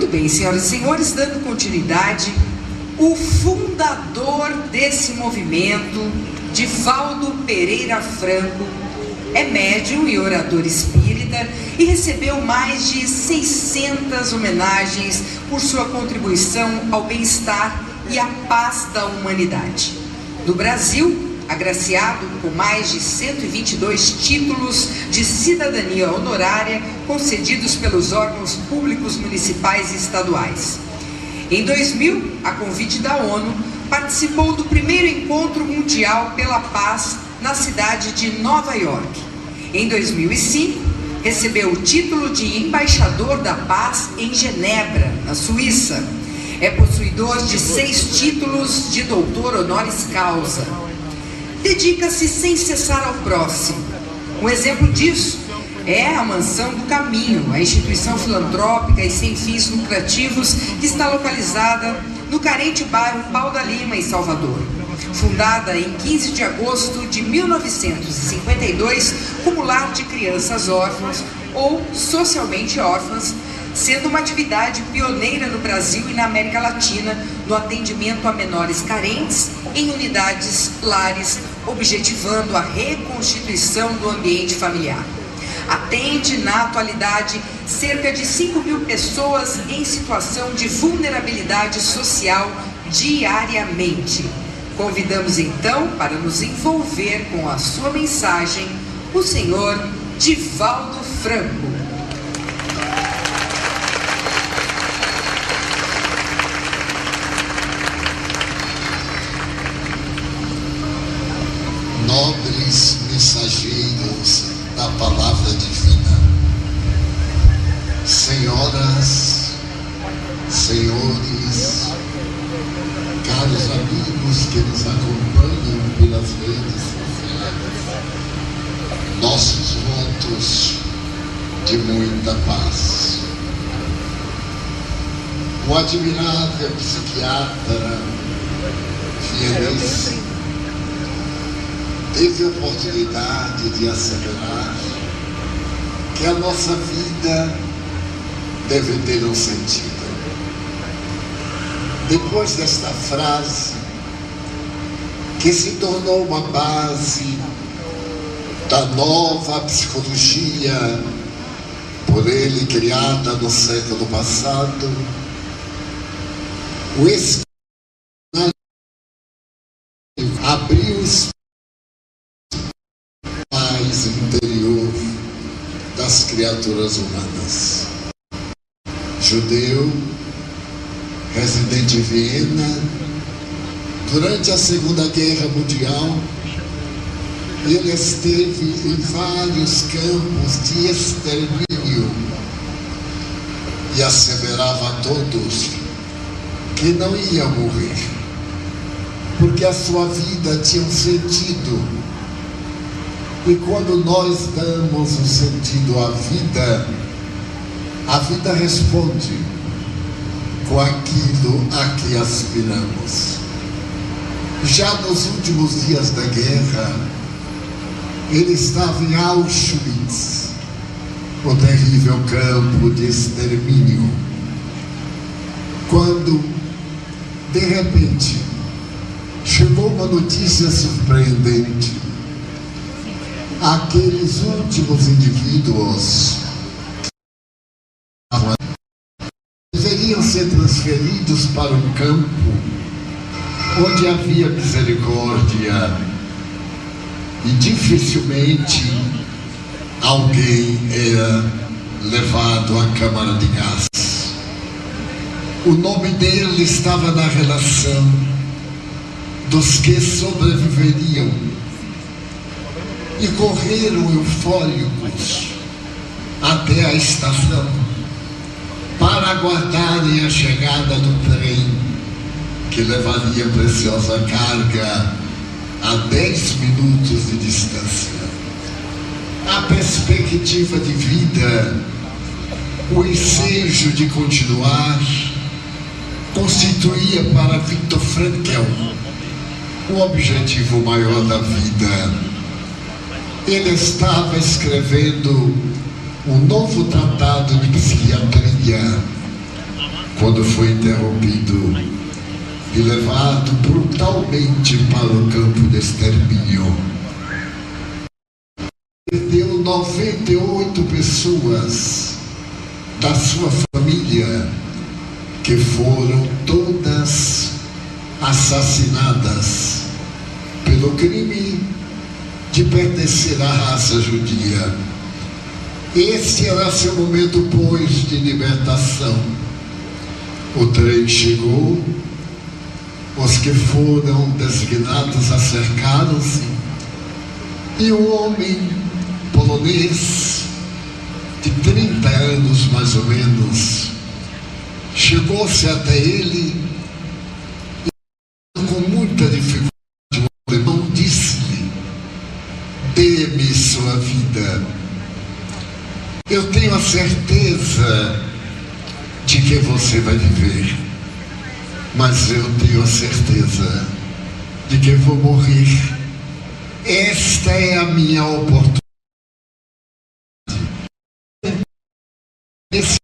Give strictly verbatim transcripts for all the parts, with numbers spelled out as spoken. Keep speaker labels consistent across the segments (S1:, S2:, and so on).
S1: bem, senhoras e senhores, dando continuidade, o fundador desse movimento, Divaldo Pereira Franco, é médium e orador espírita e recebeu mais de seiscentas homenagens por sua contribuição ao bem-estar e à paz da humanidade. No Brasil, agraciado com mais de cento e vinte e dois títulos de cidadania honorária concedidos pelos órgãos públicos municipais e estaduais. Em dois mil, a convite da ONU, participou do primeiro encontro mundial pela paz na cidade de Nova York. Em dois mil e cinco, recebeu o título de embaixador da paz em Genebra, na Suíça. É possuidor de seis títulos de doutor honoris causa. Dedica-se sem cessar ao próximo. Um exemplo disso é a Mansão do Caminho, a instituição filantrópica e sem fins lucrativos que está localizada no carente bairro Pau da Lima, em Salvador. Fundada em quinze de agosto de mil novecentos e cinquenta e dois como lar de crianças órfãs ou socialmente órfãs, sendo uma atividade pioneira no Brasil e na América Latina no atendimento a menores carentes em unidades lares, objetivando a reconstituição do ambiente familiar. Atende, na atualidade, cerca de cinco mil pessoas em situação de vulnerabilidade social diariamente. Convidamos então, para nos envolver com a sua mensagem, o senhor Divaldo Franco.
S2: Nobres mensageiros da palavra divina, senhoras, senhores, caros amigos que nos acompanham pelas redes sociais, nossos votos de muita paz. O admirável psiquiatra vienense teve a oportunidade de asseverar que a nossa vida deve ter um sentido. Depois desta frase, que se tornou uma base da nova psicologia, por ele criada no século passado, o Espírito abriu espaço mais interior das criaturas humanas. Judeu, residente em Viena, durante a Segunda Guerra Mundial, ele esteve em vários campos de extermínio e asseverava a todos que não ia morrer, porque a sua vida tinha um sentido. E quando nós damos um sentido à vida, a vida responde com aquilo a que aspiramos. Já nos últimos dias da guerra, ele estava em Auschwitz, o terrível campo de extermínio, quando, de repente, chegou uma notícia surpreendente. Aqueles últimos indivíduos deveriam ser transferidos para um campo onde havia misericórdia e dificilmente alguém era levado à câmara de gás. O nome dele estava na relação dos que sobreviveriam e correram eufóricos até a estação para aguardarem a chegada do trem que levaria preciosa carga a dez minutos de distância. A perspectiva de vida, o ensejo de continuar, constituía para Viktor Frankl o objetivo maior da vida. Ele estava escrevendo um novo tratado de psiquiatria quando foi interrompido e levado brutalmente para o campo de extermínio. Perdeu noventa e oito pessoas da sua família, que foram todas assassinadas pelo crime de pertencer à raça judia. Esse era seu momento, pois, de libertação. O trem chegou, os que foram designados acercaram-se, e o homem polonês, de trinta anos mais ou menos, chegou-se até ele e, com muita dificuldade, o alemão disse-lhe: dê-me sua vida. Eu tenho a certeza de que você vai viver, mas eu tenho a certeza de que vou morrer. Esta é a minha oportunidade. Nesse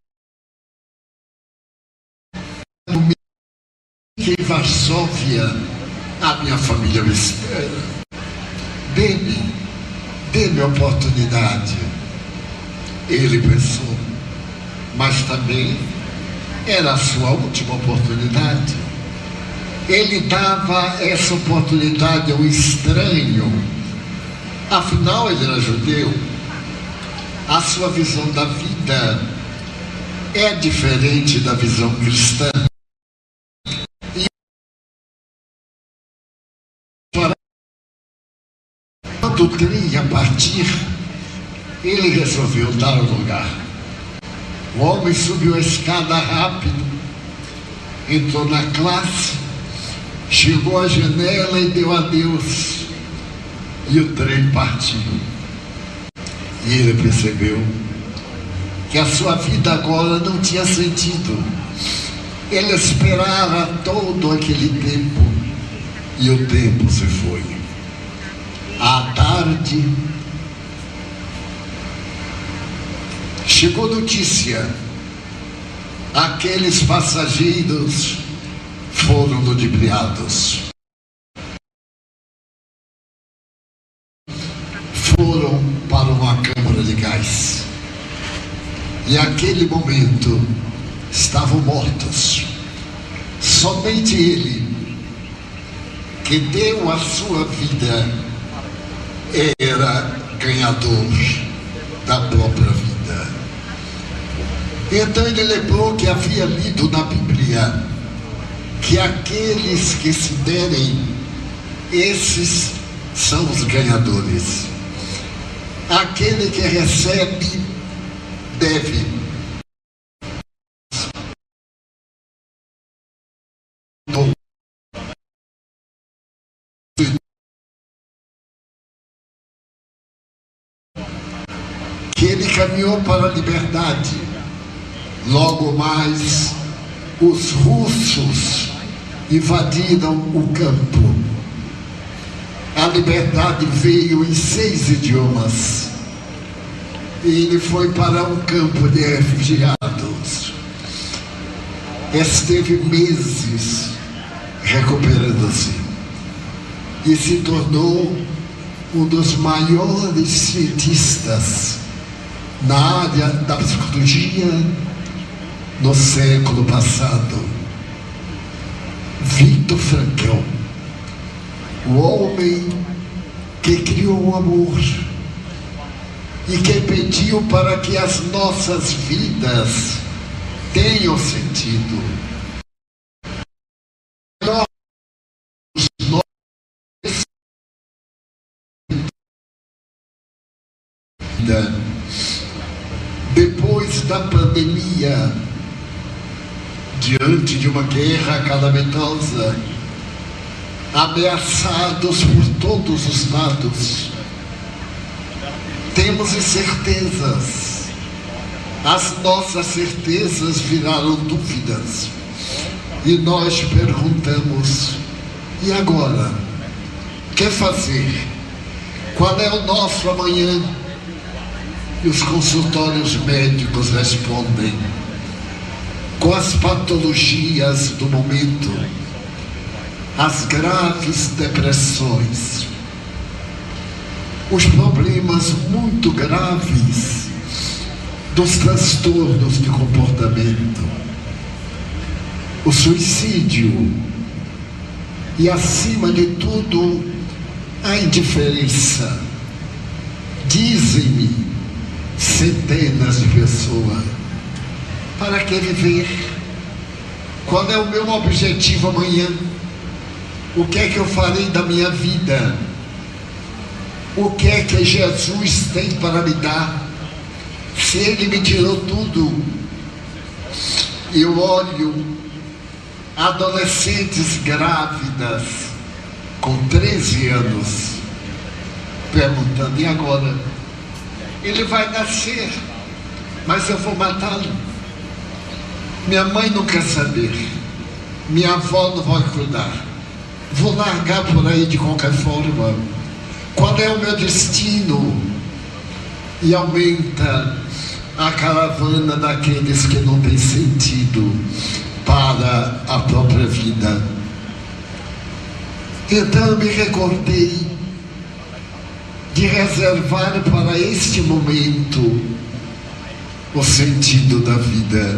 S2: momento em Varsóvia, a minha família me espera. Dê-me, dê-me a oportunidade. Ele pensou, mas também era a sua última oportunidade. Ele dava essa oportunidade ao estranho. Afinal, ele era judeu. A sua visão da vida é diferente da visão cristã. E quando o trem ia partir, ele resolveu dar o lugar. O homem subiu a escada rápido, entrou na classe, chegou à janela e deu adeus. E o trem partiu. E ele percebeu que a sua vida agora não tinha sentido. Ele esperava todo aquele tempo e o tempo se foi. À tarde, chegou notícia: aqueles passageiros foram ludibriados. Foram para uma câmara de gás. E naquele momento estavam mortos. Somente ele, que deu a sua vida, era ganhador da própria vida. Então ele lembrou que havia lido na Bíblia que aqueles que se derem, esses são os ganhadores. Aquele que recebe, deve. Que ele caminhou para a liberdade. Logo mais, os russos invadiram o campo. A liberdade veio em seis idiomas. E ele foi para um campo de refugiados. Esteve meses recuperando-se. E se tornou um dos maiores cientistas na área da psicologia no século passado. Viktor Frankl, o homem que criou o amor e que pediu para que as nossas vidas tenham sentido. Nós, depois da pandemia, diante de uma guerra calamitosa, ameaçados por todos os lados, temos incertezas. As nossas certezas viraram dúvidas. E nós perguntamos: e agora? O que fazer? Qual é o nosso amanhã? E os consultórios médicos respondem: com as patologias do momento, as graves depressões, os problemas muito graves dos transtornos de comportamento, o suicídio e, acima de tudo, a indiferença. Dizem-me centenas de pessoas: para que viver? Qual é o meu objetivo amanhã? O que é que eu farei da minha vida? O que é que Jesus tem para me dar? Se Ele me tirou tudo. Eu olho adolescentes grávidas com treze anos, perguntando: e agora? Ele vai nascer, mas eu vou matá-lo. Minha mãe não quer saber, minha avó não vai cuidar, vou largar por aí de qualquer forma. Qual é o meu destino? E aumenta a caravana daqueles que não têm sentido para a própria vida. Então eu me recordei de reservar para este momento o sentido da vida.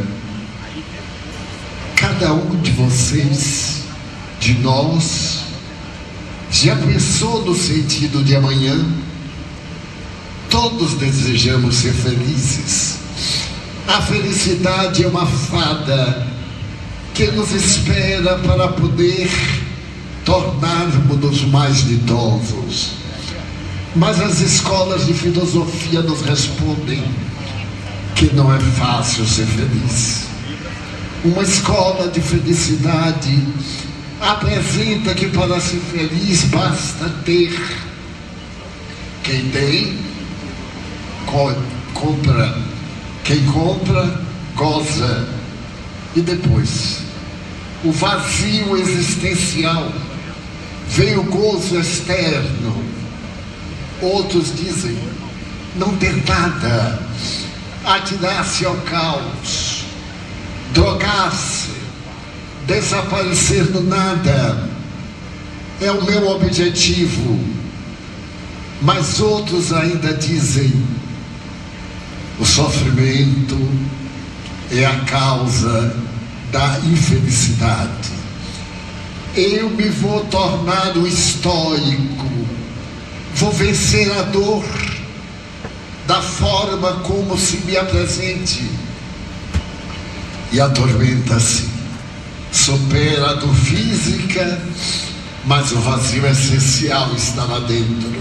S2: Cada um de vocês, de nós, já pensou no sentido de amanhã? Todos desejamos ser felizes. A felicidade é uma fada que nos espera para poder tornarmos-nos mais ditosos. Mas as escolas de filosofia nos respondem que não é fácil ser feliz. Uma escola de felicidade apresenta que para ser feliz basta ter. Quem tem, co compra. Quem compra, goza. E depois, o vazio existencial, vem o gozo externo. Outros dizem: não ter nada, atirar-se ao caos, drogar-se, desaparecer no nada, é o meu objetivo. Mas outros ainda dizem: o sofrimento é a causa da infelicidade. Eu me vou tornar um estoico, vou vencer a dor da forma como se me apresente. E a tormenta, sim, supera a dor física, mas o vazio essencial está lá dentro.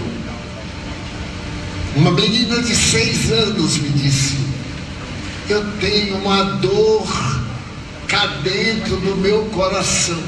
S2: Uma menina de seis anos me disse: eu tenho uma dor cá dentro do meu coração.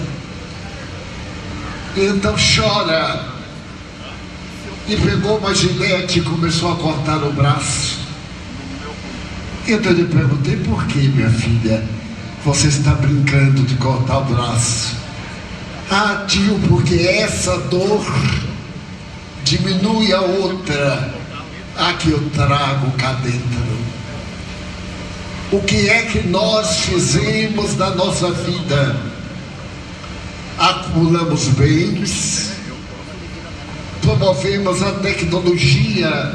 S2: Então chora. E pegou uma gilete e começou a cortar o braço. Então eu lhe perguntei: por que, minha filha, você está brincando de cortar o braço? Ah, tio, porque essa dor diminui a outra, a que eu trago cá dentro. O que é que nós fizemos na nossa vida? Acumulamos bens, promovemos a tecnologia,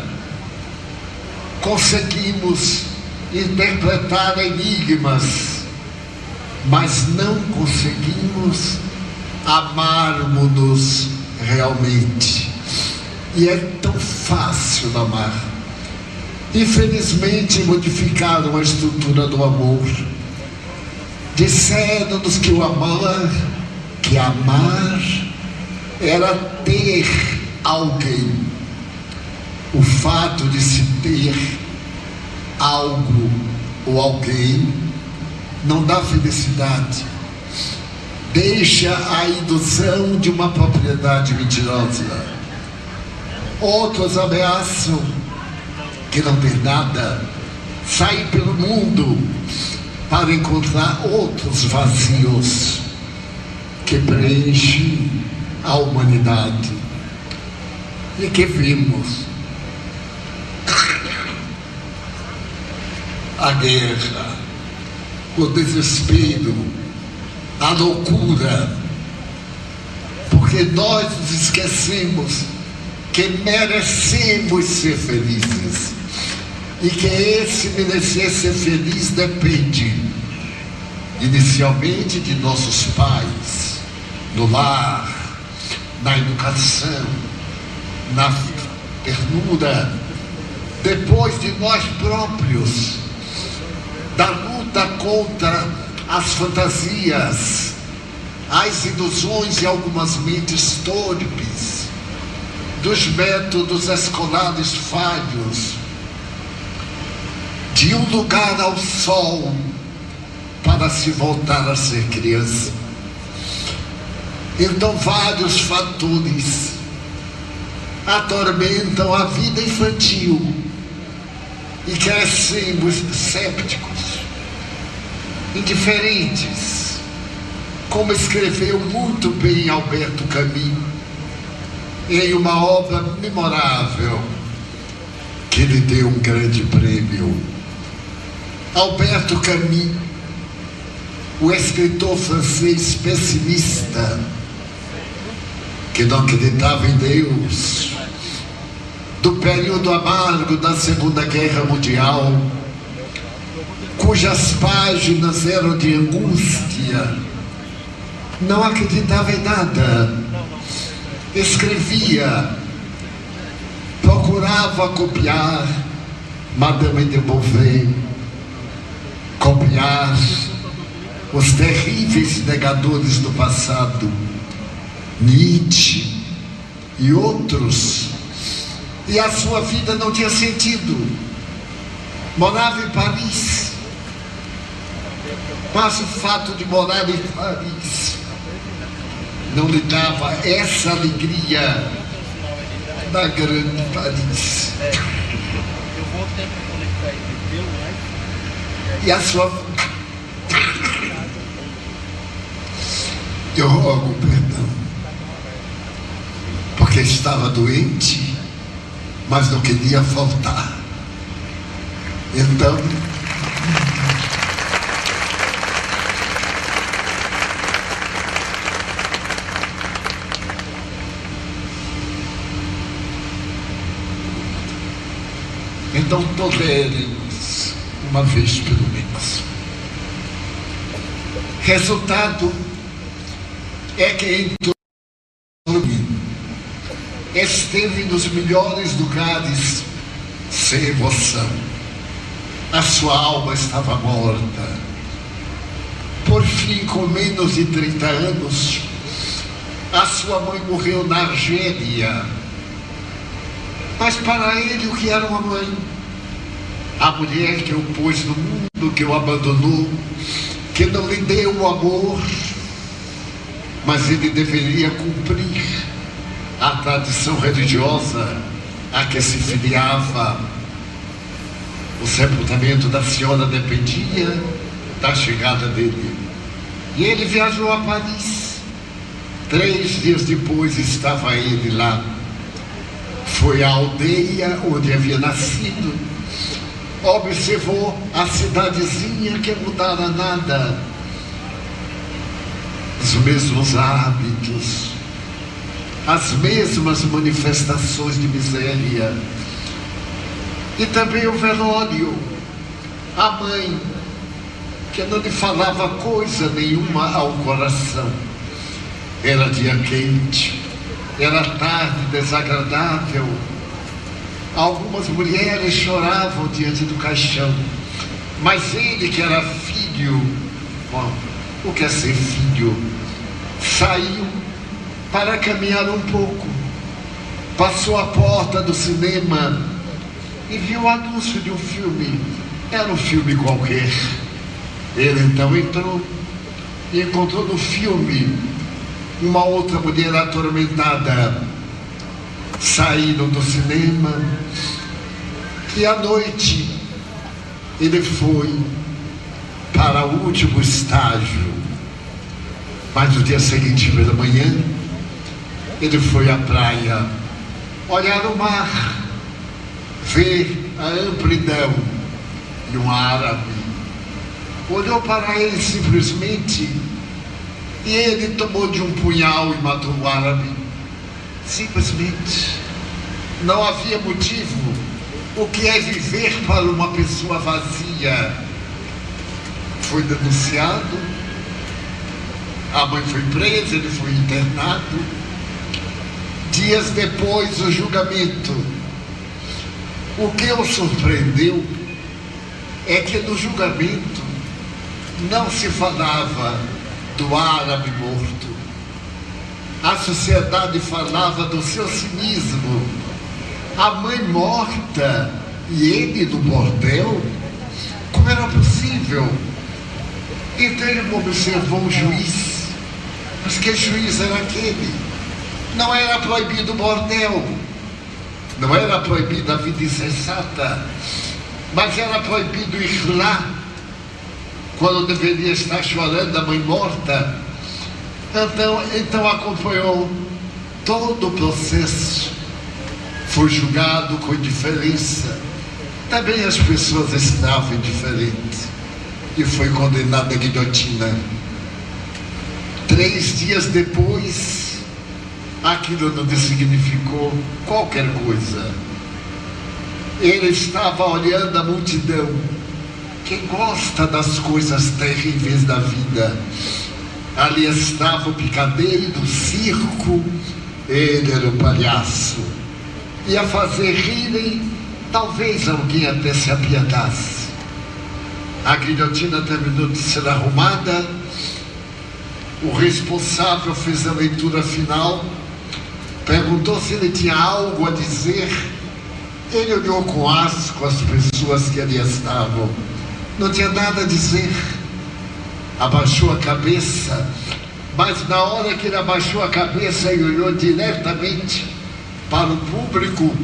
S2: conseguimos interpretar enigmas, mas não conseguimos amarmos-nos realmente. E é tão fácil amar. Infelizmente modificaram a estrutura do amor. Disseram-nos que o amar, que amar era ter alguém. O fato de se ter algo ou alguém não dá felicidade. Deixa a ilusão de uma propriedade mentirosa. Outros ameaçam que não tem nada, saem pelo mundo para encontrar outros vazios que preenchem a humanidade. E que vimos a guerra, o desespero, a loucura, porque nós nos esquecemos que merecemos ser felizes e que esse merecer ser feliz depende inicialmente de nossos pais, no lar, na educação, na ternura, depois de nós próprios, da luta contra as fantasias, as ilusões de algumas mentes torpes, dos métodos escolares falhos, de um lugar ao sol para se voltar a ser criança. Então vários fatores atormentam a vida infantil e crescemos sépticos, indiferentes, como escreveu muito bem Alberto Camus em uma obra memorável que lhe deu um grande prêmio. Alberto Camus, o escritor francês pessimista, que não acreditava em Deus, do período amargo da Segunda Guerra Mundial, cujas páginas eram de angústia, não acreditava em nada, escrevia, procurava copiar Madame de Beauvais, copiar os terríveis negadores do passado, Nietzsche e outros, e a sua vida não tinha sentido. Morava em Paris, mas o fato de morar em Paris não lhe dava essa alegria da grande Paris. E a sua... Eu rogo perdão, porque estava doente, mas não queria faltar. Então, então toleremos uma vez pelo menos. Resultado é que esteve nos melhores lugares sem emoção. A sua alma estava morta. Por fim, com menos de trinta anos, a sua mãe morreu na Argélia. Mas para ele, o que era uma mãe? A mulher que o pôs no mundo, que o abandonou, que não lhe deu o amor, mas ele deveria cumprir a tradição religiosa a que se filiava. O sepultamento da senhora dependia da chegada dele. E ele viajou a Paris. Três dias depois estava ele lá. Foi à aldeia onde havia nascido. Observou a cidadezinha que mudara nada. Os mesmos hábitos, as mesmas manifestações de miséria. E também o velório, a mãe, que não lhe falava coisa nenhuma ao coração. Era dia quente, era tarde desagradável. Algumas mulheres choravam diante do caixão, mas ele, que era filho, bom, o que é ser filho, saiu para caminhar um pouco, passou a porta do cinema e viu o anúncio de um filme. Era um filme qualquer. Ele então entrou e encontrou no filme uma outra mulher atormentada. Saíram do cinema e à noite ele foi para o último estágio. Mas no dia seguinte, pela manhã, ele foi à praia olhar o mar, ver a amplidão de um árabe olhou para ele simplesmente e ele tomou de um punhal e matou o árabe. Simplesmente. Não havia motivo. O que é viver para uma pessoa vazia? Foi denunciado, a mãe foi presa, ele foi internado. Dias depois, o julgamento. O que o surpreendeu é que no julgamento não se falava do árabe morto. A sociedade falava do seu cinismo. A mãe morta e ele no bordel? Como era possível? Então ele observou o juiz. Mas que juiz era aquele? Não era proibido o bordel, não era proibida a vida insensata, mas era proibido ir lá quando deveria estar chorando a mãe morta. Então, então acompanhou todo o processo, foi julgado com indiferença. Também as pessoas estavam indiferentes e foi condenado à guilhotina. Três dias depois, aquilo não significou qualquer coisa. Ele estava olhando a multidão. Quem gosta das coisas terríveis da vida? Ali estava o picadeiro do circo, ele era o palhaço. Ia fazer rirem, talvez alguém até se apiedasse. A guilhotina terminou de ser arrumada, o responsável fez a leitura final, perguntou se ele tinha algo a dizer. Ele olhou com asco as pessoas que ali estavam. Não tinha nada a dizer. Abaixou a cabeça, mas na hora que ele abaixou a cabeça e olhou diretamente para o público,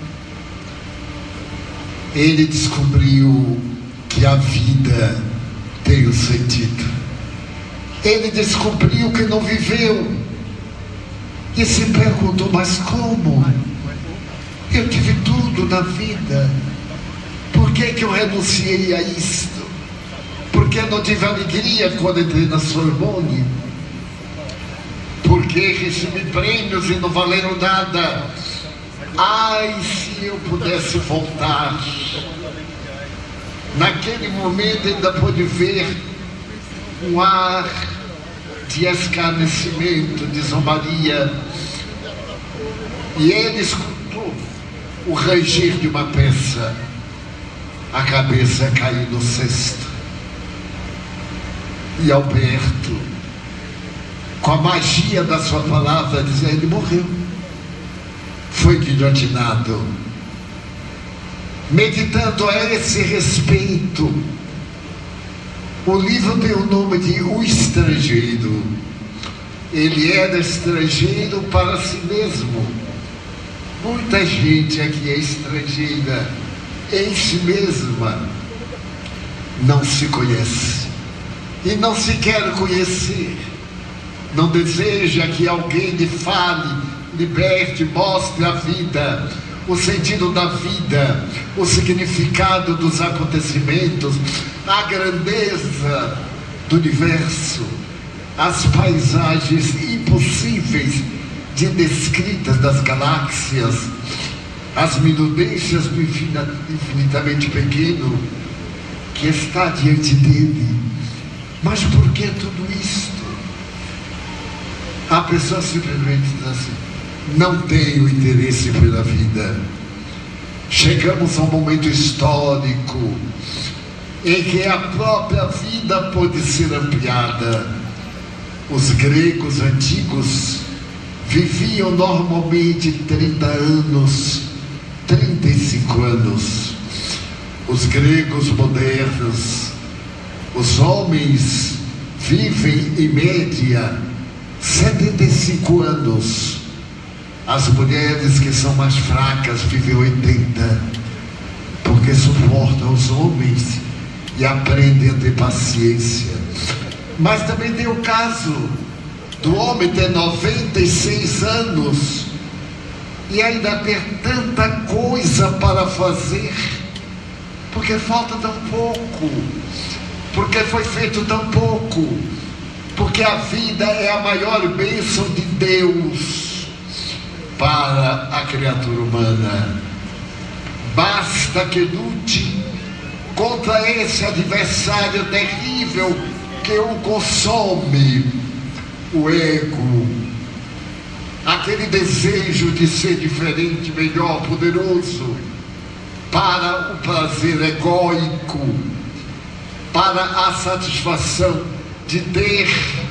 S2: ele descobriu que a vida tem um sentido. Ele descobriu que não viveu e se perguntou: mas como? Eu tive tudo na vida, por que que eu renunciei a isto? Por que não tive alegria quando entrei na Sorbonne? Por que recebi prêmios e não valeram nada? Ai, se eu pudesse voltar. Naquele momento ainda pude ver um ar de escarnecimento, de zombaria. E ele escutou o ranger de uma peça. A cabeça caiu no cesto. E Alberto, com a magia da sua palavra, dizia: ele morreu, foi guilhotinado. Meditando a esse respeito, o livro tem o nome de O Estrangeiro. Ele era estrangeiro para si mesmo. Muita gente aqui é estrangeira em si mesma, não se conhece e não se quer conhecer, não deseja que alguém lhe fale, liberte, mostre a vida, o sentido da vida, o significado dos acontecimentos, a grandeza do universo, as paisagens impossíveis de descritas das galáxias, as minudências do infinitamente pequeno que está diante dele. Mas por que tudo isto? A pessoa simplesmente diz assim: não tenho interesse pela vida. Chegamos a um momento histórico em que a própria vida pode ser ampliada. Os gregos antigos viviam normalmente trinta anos, trinta e cinco anos. Os gregos modernos, os homens vivem em média setenta e cinco anos. As mulheres que são mais fracas vivem oitenta, porque suportam os homens e aprendem a ter paciência. Mas também tem o caso do homem ter noventa e seis anos e ainda ter tanta coisa para fazer, porque falta tão pouco. porque foi feito tão pouco, porque a vida é a maior bênção de Deus para a criatura humana. Basta que lute contra esse adversário terrível que o consome, o ego, aquele desejo de ser diferente, melhor, poderoso, para o prazer egóico, para a satisfação de ter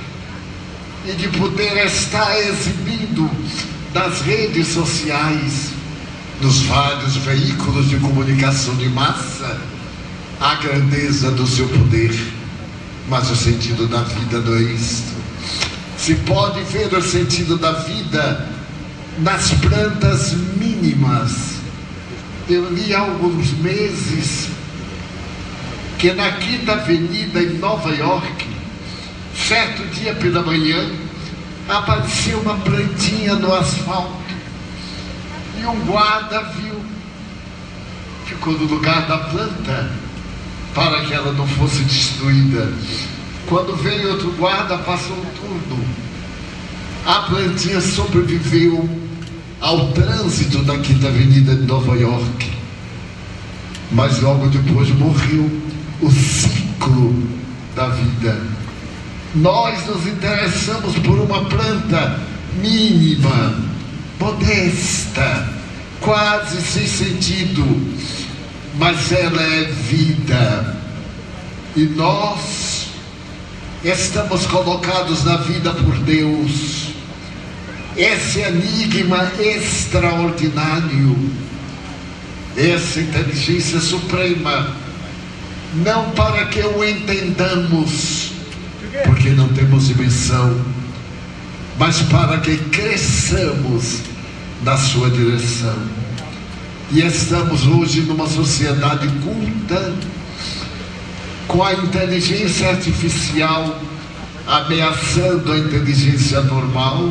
S2: e de poder estar exibindo nas redes sociais, nos vários veículos de comunicação de massa, a grandeza do seu poder. Mas o sentido da vida não é isto. Se pode ver o sentido da vida nas plantas mínimas. Eu li há alguns meses que na Quinta Avenida em Nova York, certo dia pela manhã, apareceu uma plantinha no asfalto e um guarda viu, ficou no lugar da planta para que ela não fosse destruída. Quando veio outro guarda, passou um turno. A plantinha sobreviveu ao trânsito da Quinta Avenida de Nova York, mas logo depois morreu. O ciclo da vida. Nós nos interessamos por uma planta mínima, modesta, quase sem sentido, mas ela é vida. E nós estamos colocados na vida por Deus. Esse enigma extraordinário, essa inteligência suprema, não para que o entendamos, porque não temos dimensão, mas para que cresçamos na sua direção. E estamos hoje numa sociedade culta, com a inteligência artificial ameaçando a inteligência normal.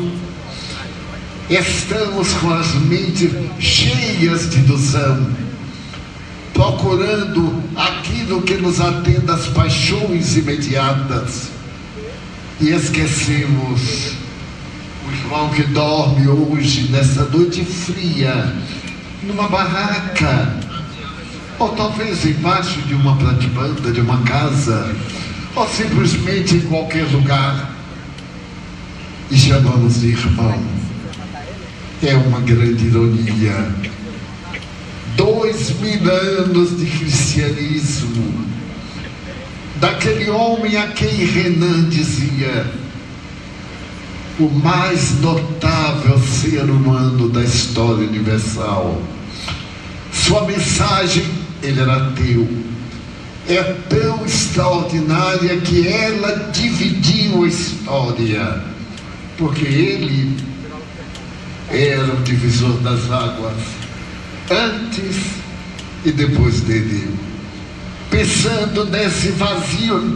S2: Estamos com as mentes cheias de ilusão, procurando aquilo que nos atenda às paixões imediatas, e esquecemos o irmão que dorme hoje, nessa noite fria, numa barraca, ou talvez embaixo de uma platibanda, de uma casa, ou simplesmente em qualquer lugar, e chamamos de irmão. É uma grande ironia. Dois mil anos de cristianismo, daquele homem a quem Renan dizia: o mais notável ser humano da história universal. Sua mensagem, ele era ateu, é tão extraordinária que ela dividiu a história, porque ele era o divisor das águas, antes e depois dele. Pensando nesse vazio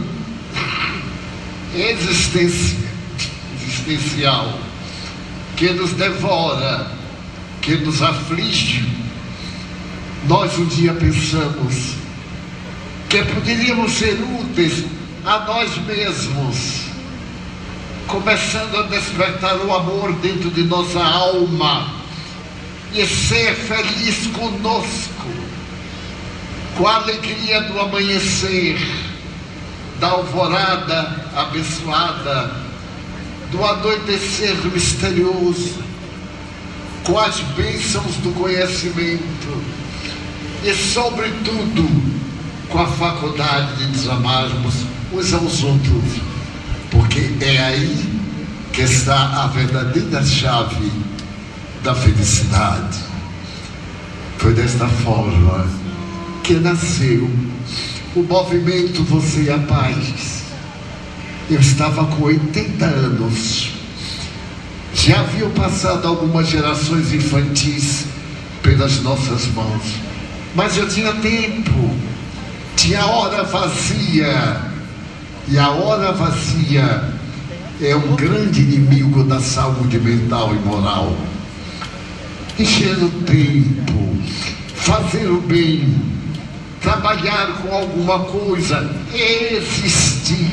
S2: existencial que nos devora, que nos aflige, nós um dia pensamos que poderíamos ser úteis a nós mesmos, começando a despertar o amor dentro de nossa alma e ser feliz conosco, com a alegria do amanhecer, da alvorada abençoada, do anoitecer misterioso, com as bênçãos do conhecimento e, sobretudo, com a faculdade de nos amarmos uns aos outros, porque é aí que está a verdadeira chave da felicidade. Foi desta forma que nasceu o movimento Você e a Paz. Eu estava com oitenta anos, já haviam passado algumas gerações infantis pelas nossas mãos, mas eu tinha tempo, tinha hora vazia, e a hora vazia é um grande inimigo da saúde mental e moral. Encher o tempo, fazer o bem, trabalhar com alguma coisa, existir,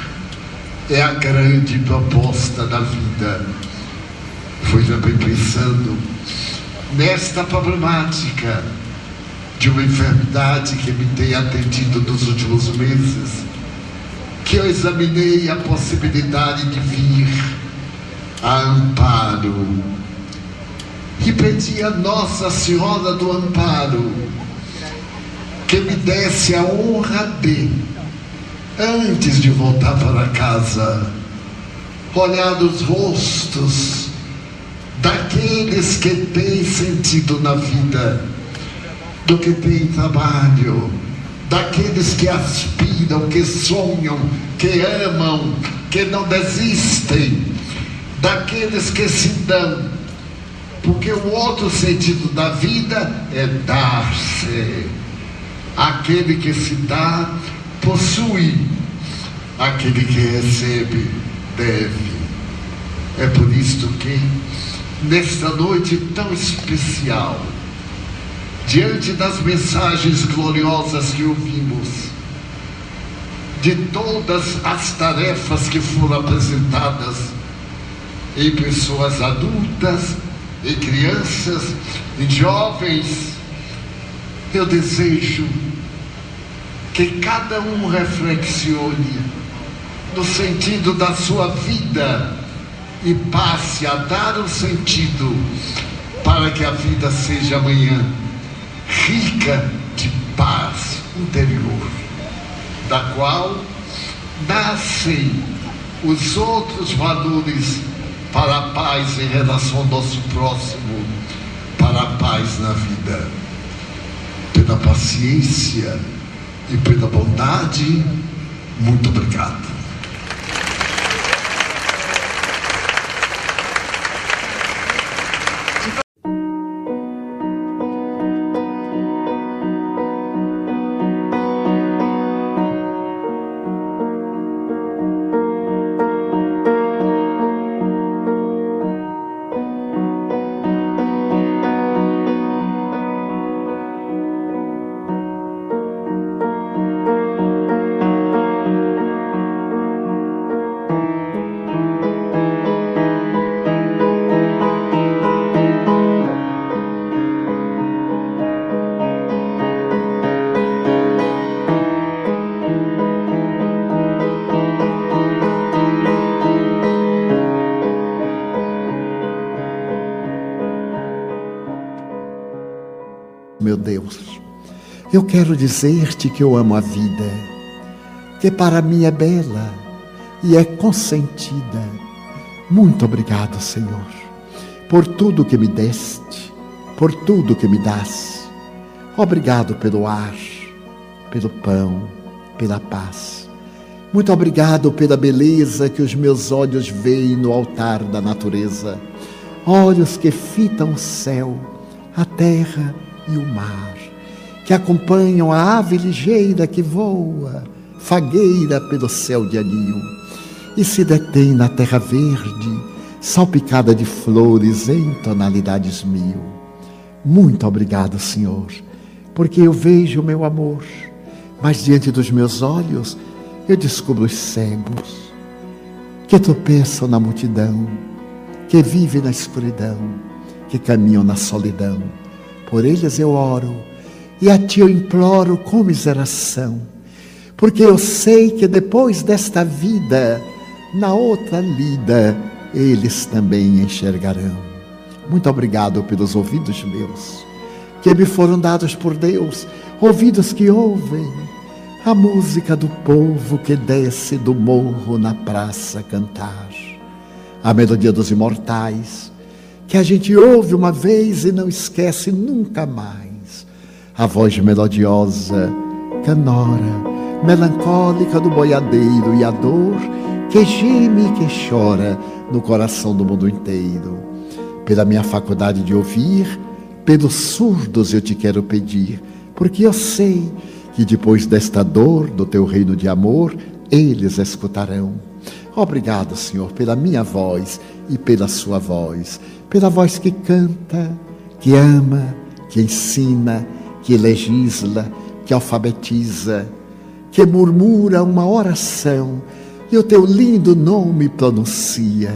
S2: é a grande proposta da vida. Fui também pensando nesta problemática de uma enfermidade que me tem atendido nos últimos meses, que eu examinei a possibilidade de vir a Amparo e pedi a Nossa Senhora do Amparo que me desse a honra de, antes de voltar para casa, olhar os rostos daqueles que têm sentido na vida, do que têm trabalho, daqueles que aspiram, que sonham, que amam, que não desistem, daqueles que se dão, porque o outro sentido da vida é dar-se. Aquele que se dá, possui. Aquele que recebe, deve. É por isto que, nesta noite tão especial, diante das mensagens gloriosas que ouvimos, de todas as tarefas que foram apresentadas em pessoas adultas, em crianças, em jovens, eu desejo que cada um reflexione no sentido da sua vida e passe a dar um sentido para que a vida seja amanhã rica de paz interior, da qual nascem os outros valores para a paz em relação ao nosso próximo, para a paz na vida. Pela paciência e pela bondade, muito obrigado. Meu Deus, eu quero dizer-te que eu amo a vida, que para mim é bela e é consentida. Muito obrigado, Senhor, por tudo que me deste, por tudo que me dás. Obrigado pelo ar, pelo pão, pela paz. Muito obrigado pela beleza que os meus olhos veem no altar da natureza. Olhos que fitam o céu, a terra e o mar, que acompanham a ave ligeira que voa, fagueira pelo céu de anil, e se detém na terra verde, salpicada de flores em tonalidades mil. Muito obrigado, Senhor, porque eu vejo o meu amor, mas diante dos meus olhos eu descubro os cegos, que tropeçam na multidão, que vivem na escuridão, que caminham na solidão. Por eles eu oro, e a ti eu imploro com miseração, porque eu sei que depois desta vida, na outra lida, eles também enxergarão. Muito obrigado pelos ouvidos meus, que me foram dados por Deus, ouvidos que ouvem a música do povo que desce do morro na praça cantar, a melodia dos imortais, que a gente ouve uma vez e não esquece nunca mais. A voz melodiosa, canora, melancólica do boiadeiro, e a dor que geme e que chora no coração do mundo inteiro. Pela minha faculdade de ouvir, pelos surdos eu te quero pedir, porque eu sei que depois desta dor do teu reino de amor, eles escutarão. Obrigado, Senhor, pela minha voz e pela sua voz, pela voz que canta, que ama, que ensina, que legisla,
S3: que alfabetiza, que murmura uma oração e o teu lindo nome pronuncia.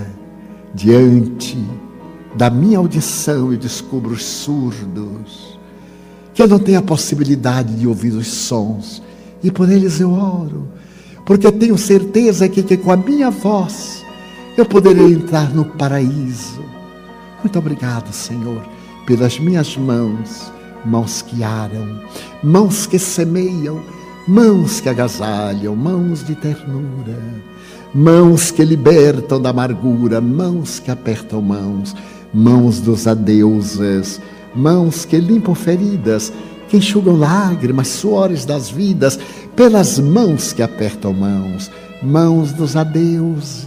S3: Diante da minha audição eu descubro os surdos, que eu não tenho a possibilidade de ouvir os sons, e por eles eu oro, porque tenho certeza que, que com a minha voz eu poderei entrar no paraíso. Muito obrigado, Senhor, pelas minhas mãos, mãos que aram, mãos que semeiam, mãos que agasalham, mãos de ternura, mãos que libertam da amargura, mãos que apertam mãos, mãos dos adeuses, mãos que limpam feridas, que enxugam lágrimas, suores das vidas, pelas mãos que apertam mãos, mãos dos adeuses,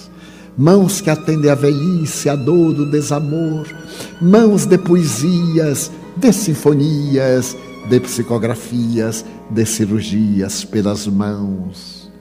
S3: mãos que atendem a velhice, a dor do desamor, mãos de poesias, de sinfonias, de psicografias, de cirurgias, pelas mãos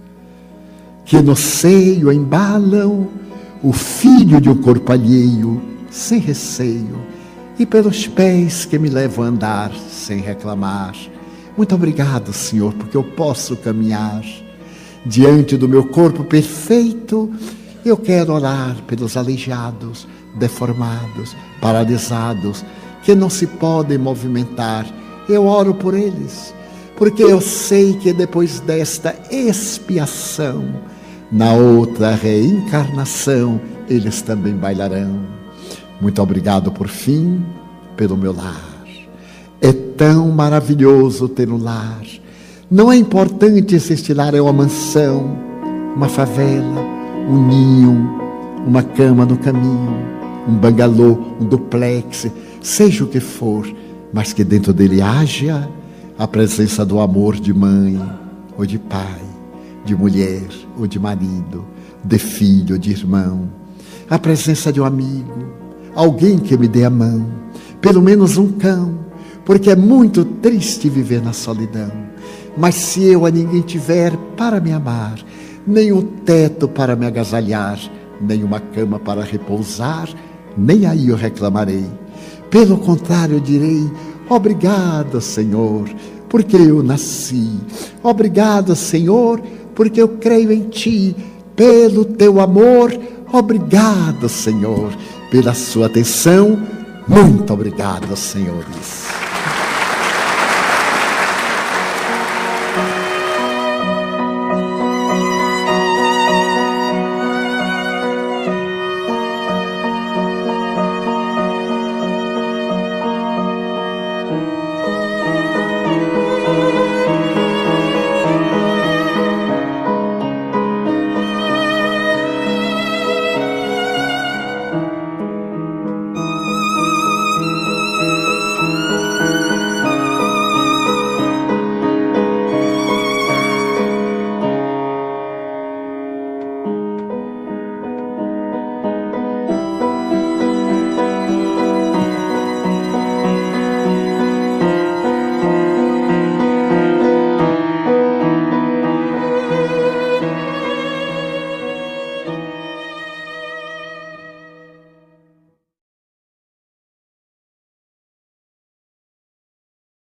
S3: que no seio embalam o filho de um corpo alheio, sem receio, e pelos pés que me levam a andar sem reclamar. Muito obrigado, Senhor, porque eu posso caminhar diante do meu corpo perfeito. Eu quero orar pelos aleijados, deformados, paralisados, que não se podem movimentar. Eu oro por eles, porque eu sei que depois desta expiação, na outra reencarnação, eles também bailarão. Muito obrigado, por fim, pelo meu lar. É tão maravilhoso ter um lar. Não é importante se este lar é uma mansão, uma favela, um ninho, uma cama no caminho, um bangalô, um duplex, seja o que for, mas que dentro dele haja a presença do amor de mãe ou de pai, de mulher ou de marido, de filho ou de irmão, a presença de um amigo, alguém que me dê a mão, pelo menos um cão, porque é muito triste viver na solidão. Mas se eu a ninguém tiver para me amar, nem um teto para me agasalhar, nem uma cama para repousar, nem aí eu reclamarei. Pelo contrário, eu direi: obrigado, Senhor, porque eu nasci. Obrigado, Senhor, porque eu creio em Ti. Pelo Teu amor, obrigado, Senhor, pela sua atenção. Muito obrigado, senhores.